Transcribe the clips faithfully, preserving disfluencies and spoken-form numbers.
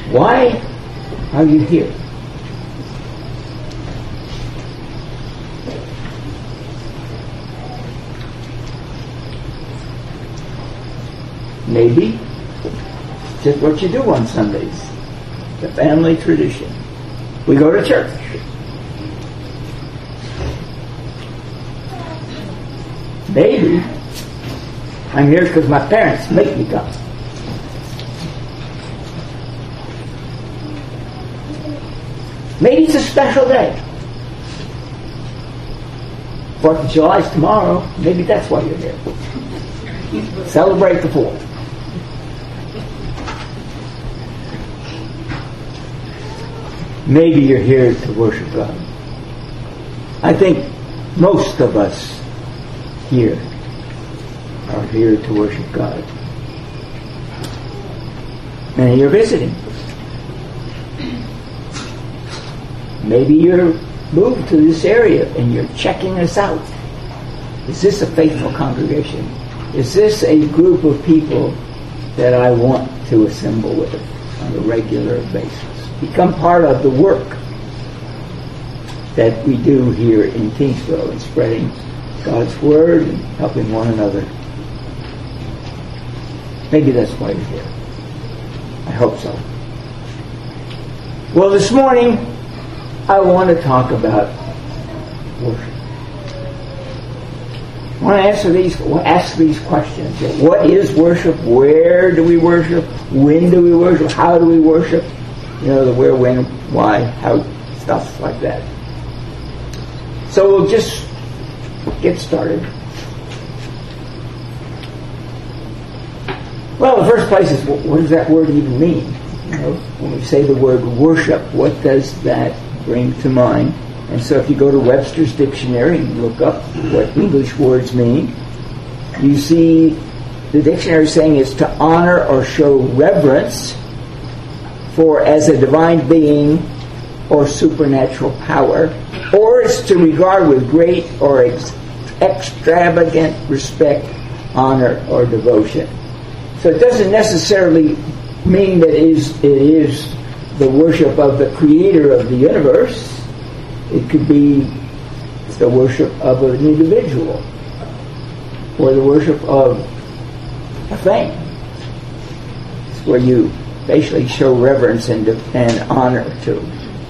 Why are you here? Maybe just what you do on Sundays. The family tradition. We go to church. Maybe I'm here because my parents make me come. Maybe it's a special day. Fourth of July is tomorrow. Maybe that's why you're here. Celebrate the Fourth. Maybe you're here to worship God. I think most of us here are here to worship God. And you're visiting. Maybe you're moved to this area and you're checking us out. Is this a faithful congregation? Is this a group of people that I want to assemble with on a regular basis? Become part of the work that we do here in Kingsville in spreading God's Word and helping one another. Maybe that's why you're here. I hope so. Well, this morning I want to talk about worship. I want to answer these, ask these questions. What is worship? Where do we worship? When do we worship? How do we worship? You know, the where, when, why, how, stuff like that. So we'll just get started. Well, the first place is, what does that word even mean? You know, when we say the word worship, what does that bring to mind? And so if you go to Webster's dictionary and look up what English words mean, you see the dictionary saying it's to honor or show reverence for as a divine being or supernatural power, or it's to regard with great or ex- extravagant respect, honor, or devotion. So it doesn't necessarily mean that it is, it is the worship of the creator of the universe. It could be the worship of an individual or the worship of a thing. It's where you basically show reverence and, and honor to.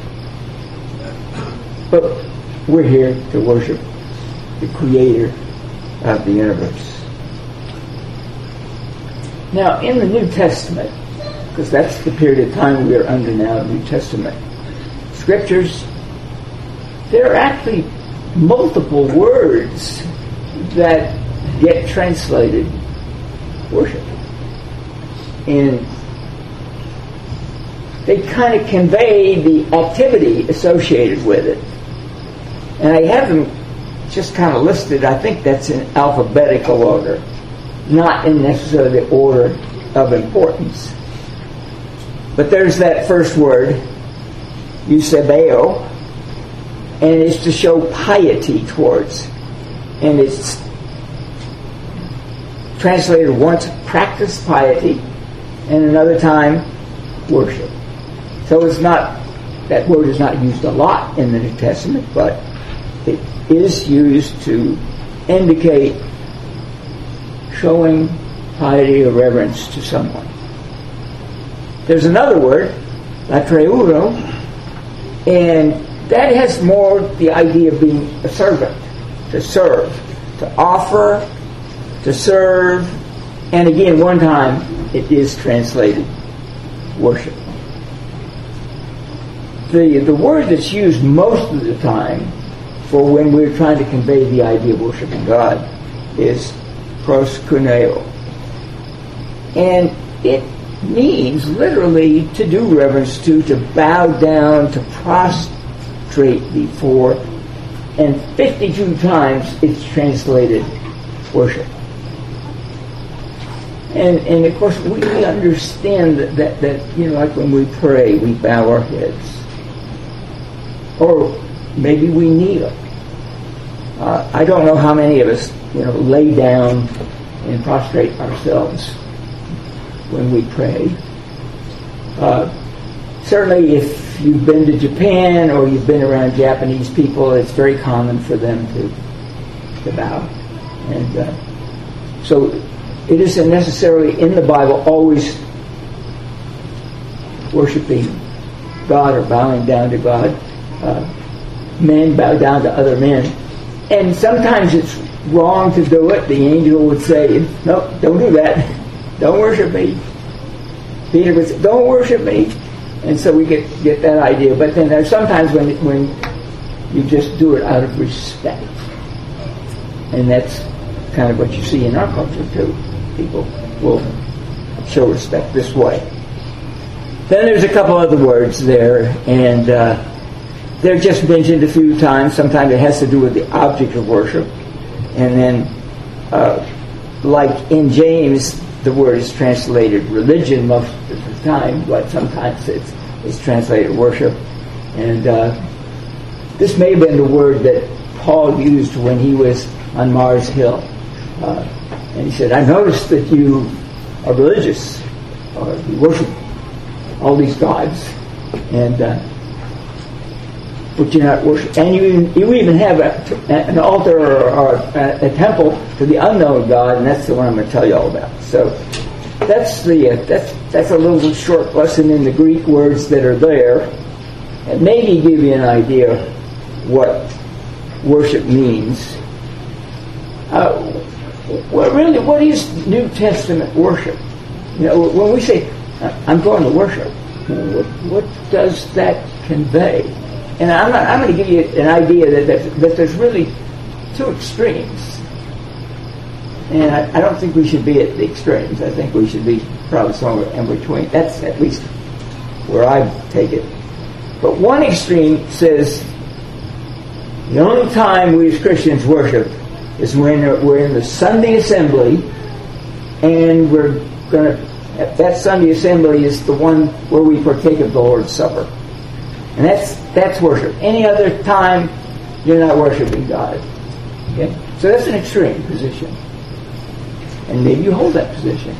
But we're here to worship the creator of the universe. Now, in the New Testament, because that's the period of time we are under now, the New Testament scriptures, there are actually multiple words that get translated worship. And they kind of convey the activity associated with it. And I have them just kind of listed. I think that's in alphabetical order, not in necessarily the order of importance. But there's that first word, eusebeo, and it's to show piety towards. And it's translated once, practice piety, and another time, worship. So it's not, that word is not used a lot in the New Testament, but it is used to indicate showing piety or reverence to someone. There's another word, latreuo, and that has more the idea of being a servant, to serve, to offer, to serve, and again, one time it is translated worship. The, the word that's used most of the time for when we're trying to convey the idea of worshiping God is proskuneo. And it means literally to do reverence to, to bow down, to prostrate before, and fifty-two times it's translated worship. And and of course we, we understand that, that, that, you know, like when we pray, we bow our heads. Or maybe we kneel. Uh, I don't know how many of us, you know, lay down and prostrate ourselves when we pray. Uh, certainly if you've been to Japan or you've been around Japanese people, it's very common for them to, to bow. And uh, so it isn't necessarily in the Bible always worshiping God or bowing down to God. Uh, men bow down to other men. And sometimes it's wrong to do it. The angel would say, no, don't do that. Don't worship me. Peter would say, don't worship me. And so we get, get that idea. But then there's sometimes when, when you just do it out of respect. And that's kind of what you see in our culture too. People will show respect this way. Then there's a couple other words there, and uh, they're just mentioned a few times. Sometimes it has to do with the object of worship. And then, uh, like in James, the word is translated religion most of the time, but sometimes it's, it's translated worship. And uh, this may have been the word that Paul used when he was on Mars Hill. Uh, and he said, I noticed that you are religious, or you worship all these gods, and uh, but you're not worship. And you even, you even have a, an altar or, or a, a temple to the unknown God, and that's the one I'm going to tell you all about. So that's the uh, that's that's a little short lesson in the Greek words that are there, and maybe give you an idea what worship means. Uh, well, really, what is New Testament worship? You know, when we say I'm going to worship, what, what does that convey? And I'm, not, I'm going to give you an idea that, that, that there's really two extremes. And I, I don't think we should be at the extremes. I think we should be probably somewhere in between. That's at least where I take it. But one extreme says the only time we as Christians worship is when we're in the Sunday assembly, and we're going to, that Sunday assembly is the one where we partake of the Lord's Supper. And that's that's worship. Any other time, you're not worshiping God. Okay? So that's an extreme position. And maybe you hold that position.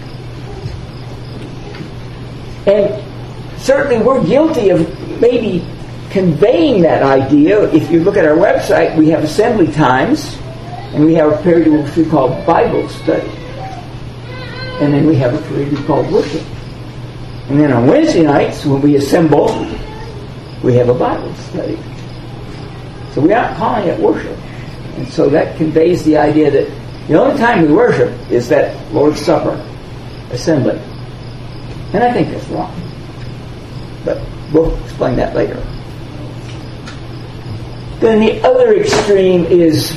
And certainly we're guilty of maybe conveying that idea. If you look at our website, we have assembly times, and we have a period which we call Bible study. And then we have a period called worship. And then on Wednesday nights, when we assemble, we have a Bible study. So we aren't calling it worship. And so that conveys the idea that the only time we worship is that Lord's Supper assembly. And I think that's wrong. But we'll explain that later. Then the other extreme is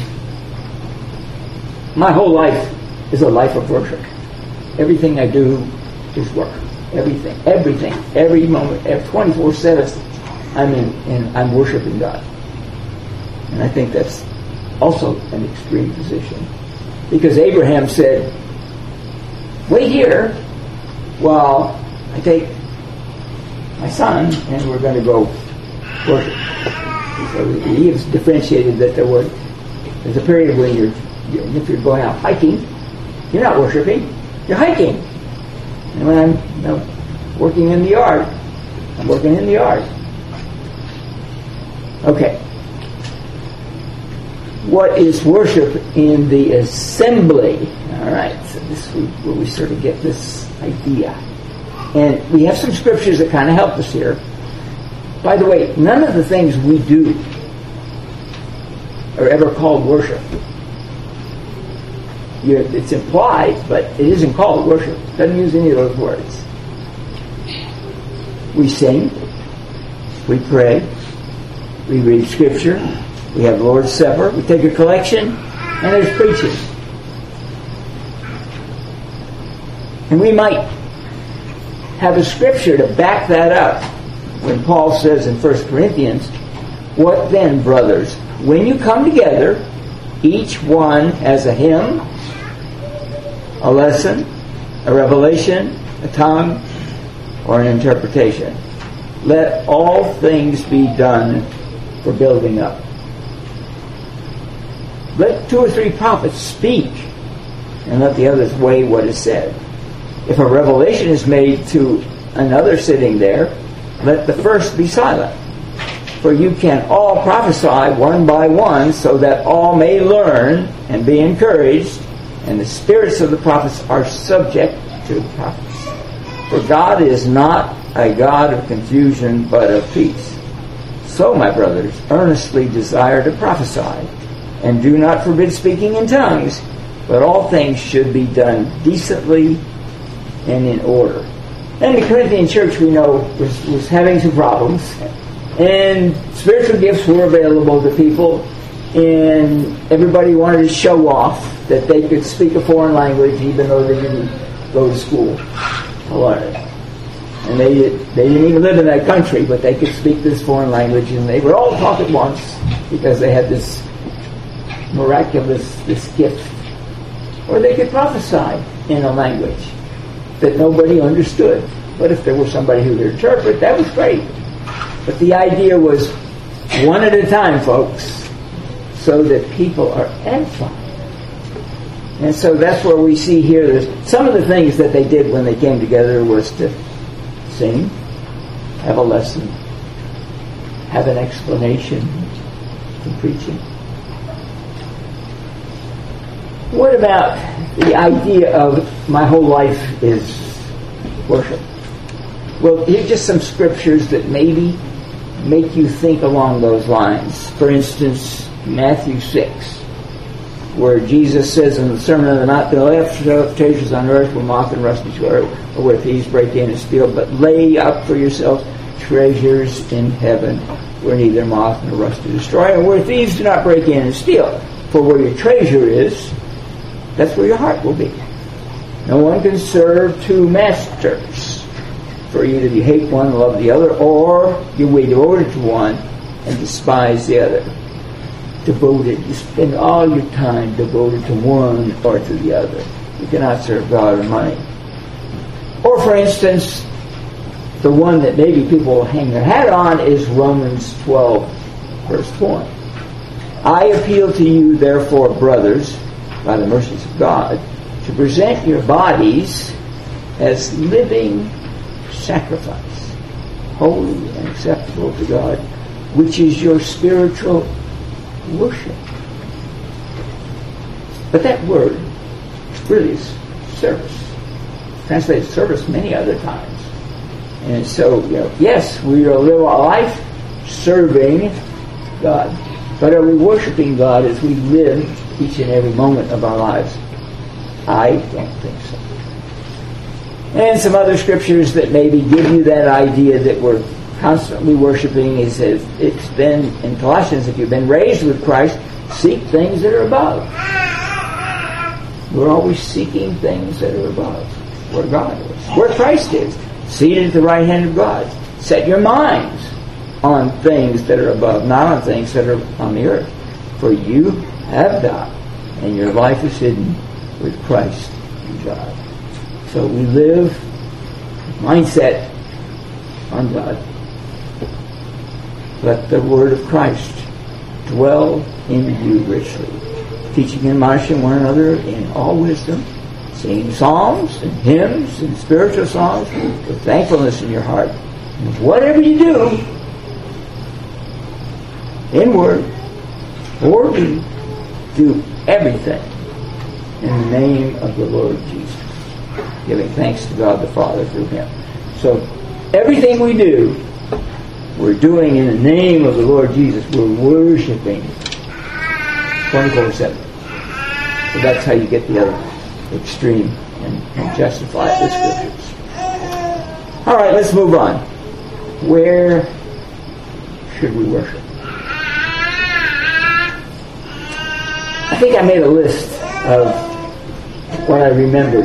my whole life is a life of worship. Everything I do is work. Everything, everything, every moment, twenty-four seven, I'm in, and I'm worshiping God. And I think that's also an extreme position. Because Abraham said, wait here while I take my son and we're going to go worship. So he has differentiated that there was, there's a period when you're, if you're going out hiking, you're not worshiping, you're hiking. And when I'm you know, working in the yard, I'm working in the yard. Okay. What is worship in the assembly? All right. So this is where we sort of get this idea. And we have some scriptures that kind of help us here. By the way, none of the things we do are ever called worship. You're, it's implied, but it isn't called worship. It doesn't use any of those words. We sing, we pray, we read Scripture, we have the Lord's Supper, we take a collection, and there's preaching. And we might have a Scripture to back that up when Paul says in First Corinthians, what then, brothers? When you come together, each one has a hymn, a lesson, a revelation, a tongue, or an interpretation. Let all things be done for building up. Let two or three prophets speak, and let the others weigh what is said. If a revelation is made to another sitting there, let the first be silent. For you can all prophesy one by one, so that all may learn and be encouraged, and the spirits of the prophets are subject to the prophets. For God is not a God of confusion, but of peace. So, my brothers, earnestly desire to prophesy, and do not forbid speaking in tongues, but all things should be done decently and in order. And the Corinthian church, we know, was, was having some problems, and spiritual gifts were available to people, and everybody wanted to show off that they could speak a foreign language even though they didn't go to school to learn it. And they, they didn't even live in that country, but they could speak this foreign language, and they would all talk at once because they had this miraculous, this gift. Or they could prophesy in a language that nobody understood. But if there was somebody who could interpret, that was great. But the idea was one at a time, folks, so that people are edified. And so that's where we see here, there's some of the things that they did when they came together was to sing, have a lesson, have an explanation in preaching. What about the idea of my whole life is worship? Well, here's just some scriptures that maybe make you think along those lines. For instance, Matthew six, where Jesus says in the Sermon on the Mount, "There will have treasures on earth where moth and rust destroy, or where thieves break in and steal, but lay up for yourselves treasures in heaven, where neither moth nor rust do destroy, and where thieves do not break in and steal. For where your treasure is, that's where your heart will be. No one can serve two masters. For either you hate one and love the other, or you will be devoted to one and despise the other." Devoted. You spend all your time devoted to one or to the other. You cannot serve God or money. Or, for instance, the one that maybe people will hang their hat on is Romans twelve, verse one. "I appeal to you, therefore, brothers, by the mercies of God, to present your bodies as living sacrifice, holy and acceptable to God, which is your spiritual worship." But that word really is service. Translated service many other times. And so, you know, yes, we will live our life serving God. But are we worshiping God as we live each and every moment of our lives? I don't think so. And some other scriptures that maybe give you that idea that we're constantly worshiping is, it's been in Colossians, if you've been raised with Christ, seek things that are above. We're always seeking things that are above, where God is, where Christ is, seated at the right hand of God. Set your minds on things that are above, not on things that are on the earth. For you have died, and your life is hidden with Christ in God. So we live mindset on God. Let the word of Christ dwell in you richly, teaching and admonishing one another in all wisdom, singing psalms and hymns and spiritual songs with thankfulness in your heart. And whatever you do, in word or deed, do everything in the name of the Lord Jesus, giving thanks to God the Father through Him. So everything we do, we're doing in the name of the Lord Jesus. We're worshiping twenty-four seven. So that's how you get the other extreme and, and justify it with scriptures. All right, let's move on. Where should we worship? I think I made a list of what I remembered.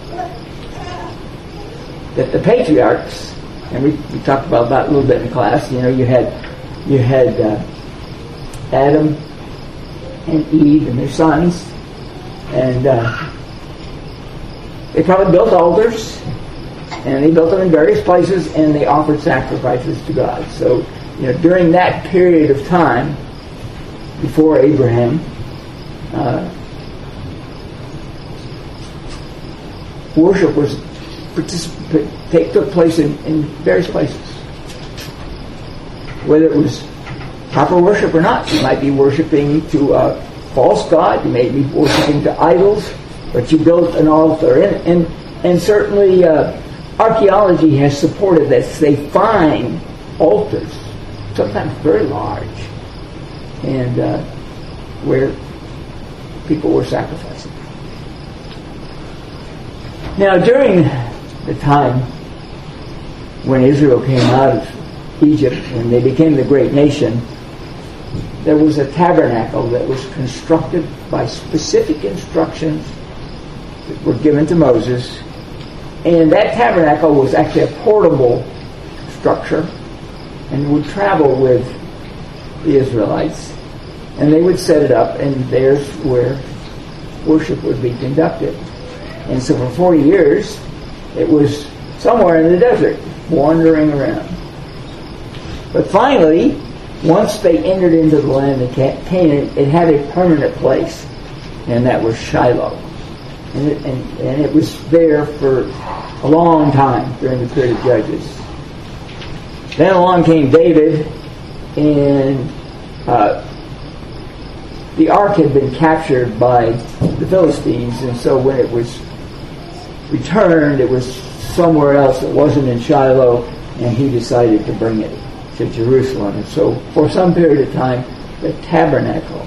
That the patriarchs, and we, we talked about that a little bit in class. You know, you had you had uh, Adam and Eve and their sons, and uh, they probably built altars, and they built them in various places, and they offered sacrifices to God. So, you know, during that period of time before Abraham, uh, worship was particip- take took place in, in various places. whether it was proper worship or not. You might be worshiping to a false god, you may be worshiping to idols, but you built an altar. And, and, and certainly uh, archaeology has supported this. They find altars, sometimes very large, and uh, where people were sacrificing. Now, during the time when Israel came out of Egypt, when they became the great nation, there was a tabernacle that was constructed by specific instructions that were given to Moses. And that tabernacle was actually a portable structure and would travel with the Israelites. And they would set it up, and there's where worship would be conducted. And so for forty years, it was somewhere in the desert, wandering around. But finally, once they entered into the land of Canaan, it had a permanent place, and that was Shiloh. And it, and, and it was there for a long time during the period of Judges. Then along came David, and uh, the ark had been captured by the Philistines, and so when it was returned, it was somewhere else. It wasn't in Shiloh, and he decided to bring it to Jerusalem. And so for some period of time, the tabernacle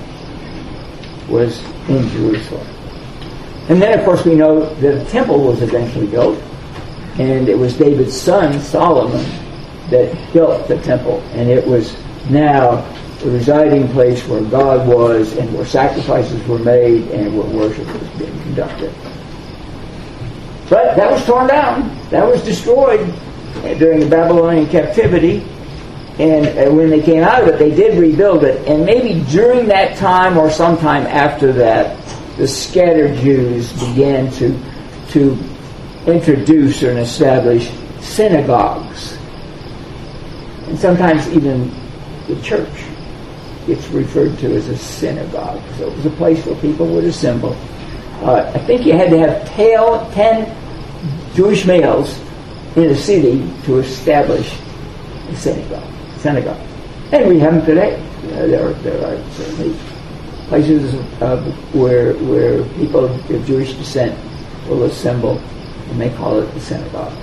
was in Jerusalem. And then, of course, we know that a temple was eventually built, and it was David's son, Solomon, that built the temple. And it was now the residing place where God was, and where sacrifices were made, and where worship was being conducted. But that was torn down. That was destroyed during the Babylonian captivity. And uh, when they came out of it, they did rebuild it. And maybe during that time or sometime after that, the scattered Jews began to, to introduce and establish synagogues. And sometimes even the church gets referred to as a synagogue. So it was a place where people would assemble. Uh, I think you had to have tail, ten Jewish males in a city to establish a synagogue. synagogue. And we have them today. You know, there, are, there are certainly places uh, where where people of Jewish descent will assemble, and they call it the synagogue.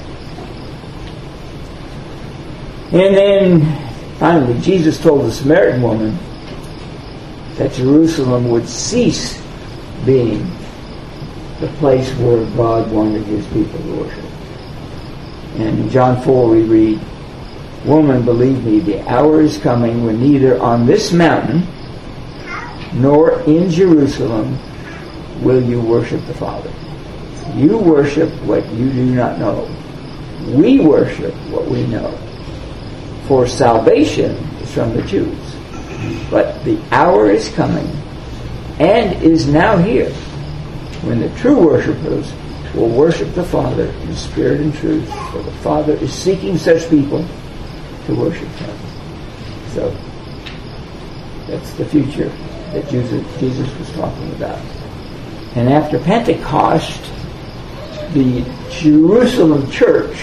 And then finally, Jesus told the Samaritan woman that Jerusalem would cease being the place where God wanted his people to worship. And in John four we read, "Woman, believe me, the hour is coming when neither on this mountain nor in Jerusalem will you worship the Father. You worship what you do not know. We worship what we know. For salvation is from the Jews. But the hour is coming, and is now here, when the true worshipers will worship the Father in spirit and truth, for the Father is seeking such people to worship him." So that's the future that Jesus, Jesus was talking about. And after Pentecost, the Jerusalem church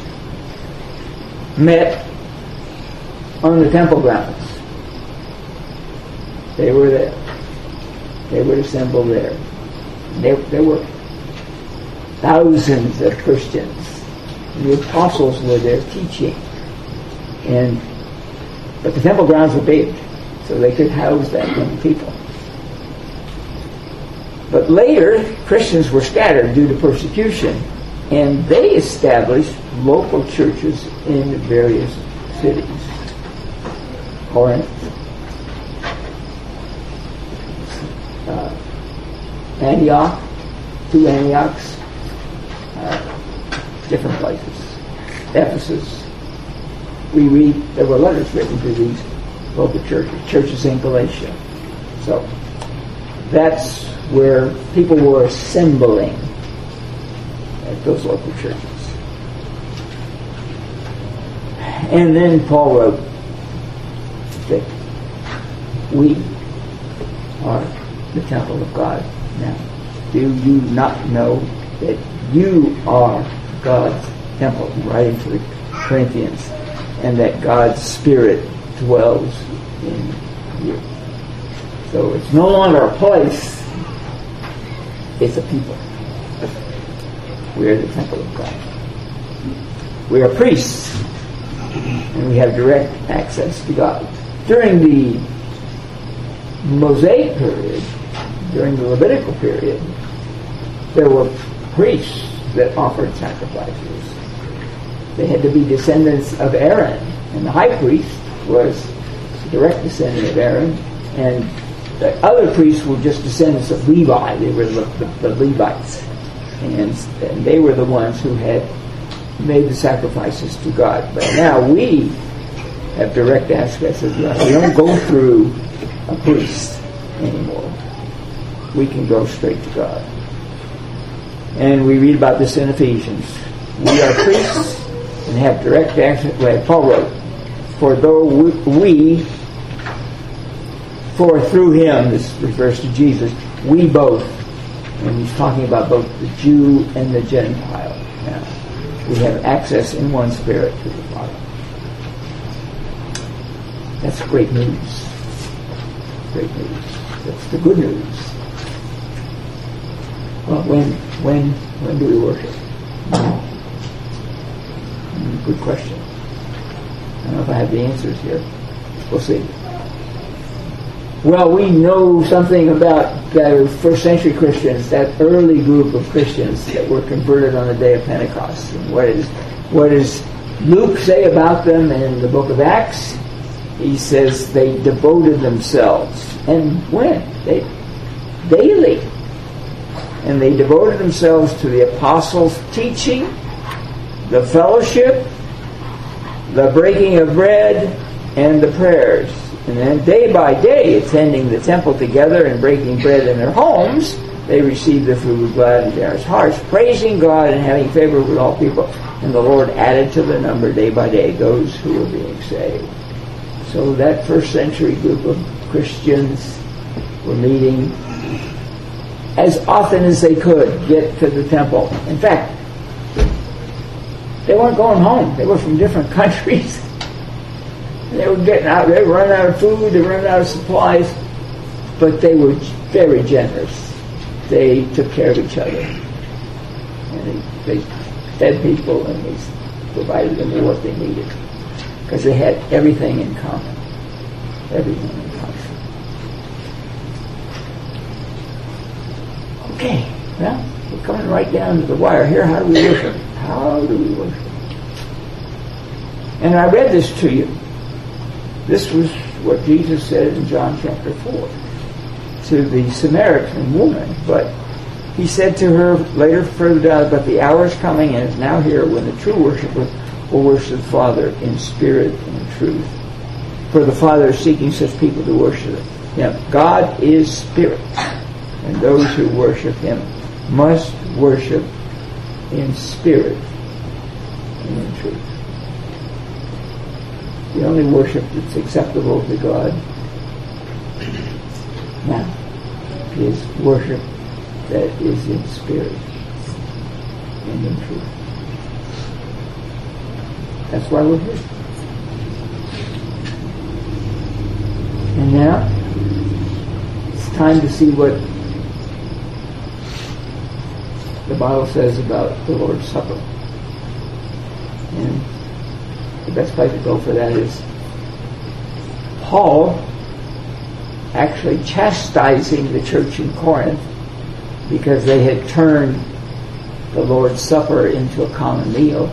met on the temple grounds. They were there. They would assemble there. There, there were thousands of Christians. The apostles were there teaching. And but the temple grounds were big, so they could house that many people. But later, Christians were scattered due to persecution, and they established local churches in various cities. Corinth, uh, Antioch, two Antiochs, uh, different places. Ephesus. We read there were letters written to these local churches, churches in Galatia. So that's where people were assembling at those local churches. And then Paul wrote that we are the temple of God now. Do you not know that you are God's temple? Writing to the Corinthians. And that God's Spirit dwells in you. So it's no longer a place, it's a people. We are the temple of God. We are priests, and we have direct access to God. During the Mosaic period, during the Levitical period, there were priests that offered sacrifices. They had to be descendants of Aaron, and the high priest was a direct descendant of Aaron, and the other priests were just descendants of Levi. They were the, the, the Levites, and, and they were the ones who had made the sacrifices to God. But now we have direct access to God. We don't go through a priest anymore. We can go straight to God. And we read about this in Ephesians. We are priests and have direct access. Well, Paul wrote, for though we, we, for through him, this refers to Jesus, we both, and he's talking about both the Jew and the Gentile now, we have access in one spirit to the Father. That's great news. Great news. That's the good news. Well, when, when, when do we worship? Mm, good question. I don't know if I have the answers here. We'll see. Well, we know something about the first century Christians, that early group of Christians that were converted on the day of Pentecost. And what is, what does Luke say about them in the book of Acts? He says they devoted themselves. And when? They daily. And they devoted themselves to the apostles' teaching, the fellowship, the breaking of bread, and the prayers. And then day by day, attending the temple together and breaking bread in their homes, they received the food with glad and generous hearts, praising God and having favor with all people. And the Lord added to the number day by day those who were being saved. So that first century group of Christians were meeting as often as they could get to the temple. In fact, they weren't going home. They were from different countries. They were getting out, they were running out of food, they were running out of supplies, but they were very generous. They took care of each other. And they, they fed people and they provided them with what they needed. Because they had everything in common. Everything in common. Okay, well, we're coming right down to the wire here. How do we worship? How do we worship? And I read this to you. This was what Jesus said in John chapter four to the Samaritan woman. But he said to her later further down, but the hour is coming and is now here when the true worshiper will worship the Father in spirit and in truth. For the Father is seeking such people to worship him. God is spirit, and those who worship him must worship in spirit and in truth. The only worship that's acceptable to God now is worship that is in spirit and in truth. That's why we're here. And now it's time to see what the Bible says about the Lord's Supper. And the best place to go for that is Paul actually chastising the church in Corinth because they had turned the Lord's Supper into a common meal.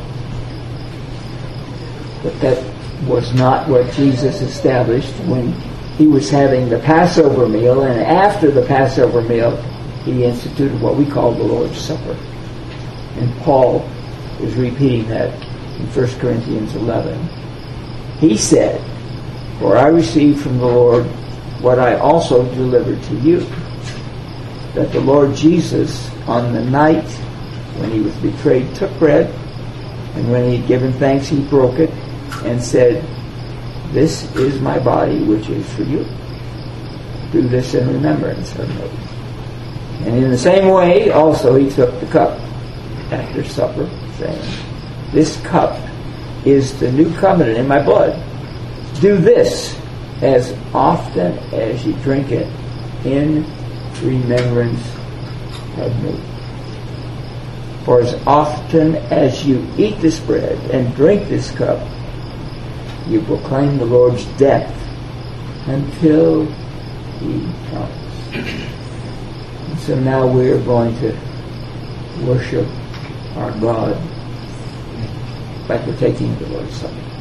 But that was not what Jesus established when he was having the Passover meal, and after the Passover meal he instituted what we call the Lord's Supper. And Paul is repeating that in First Corinthians eleven. He said, for I received from the Lord what I also delivered to you, that the Lord Jesus, on the night when he was betrayed, took bread, and when he had given thanks, he broke it, and said, this is my body, which is for you. Do this in remembrance of me. And in the same way, also, he took the cup after supper, saying, this cup is the new covenant in my blood. Do this as often as you drink it in remembrance of me. For as often as you eat this bread and drink this cup, you proclaim the Lord's death until he comes. And so now we're going to worship our God by partaking of the Lord's Supper.